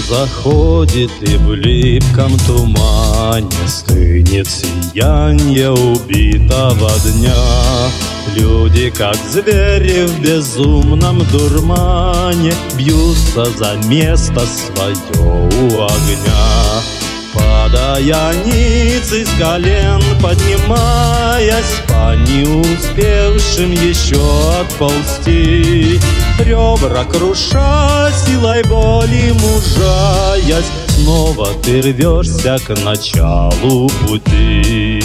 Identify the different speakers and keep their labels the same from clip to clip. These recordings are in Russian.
Speaker 1: Заходит и в липком тумане стынет сиянье убитого дня. Люди, как звери в безумном дурмане, бьются за место свое у огня. Падая ниц из колен, поднимаясь по не успевшим еще отползти, ребра круша, силой боли мужаясь, снова ты рвешься к началу пути.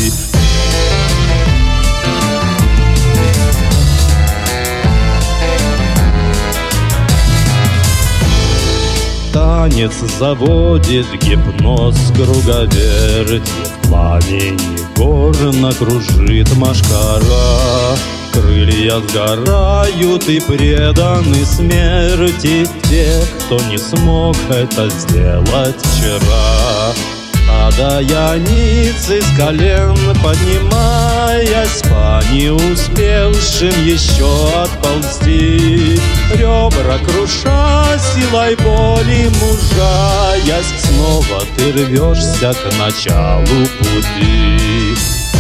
Speaker 1: Танец заводит гипноз круговерти, в пламени горно кружит машкара. Крылья сгорают и преданы смерти те, кто не смог это сделать вчера. Падая ниц из колен, поднимаясь по не успевшим еще отползти, ребра круша, силой боли мужаясь, снова ты рвешься к началу пути.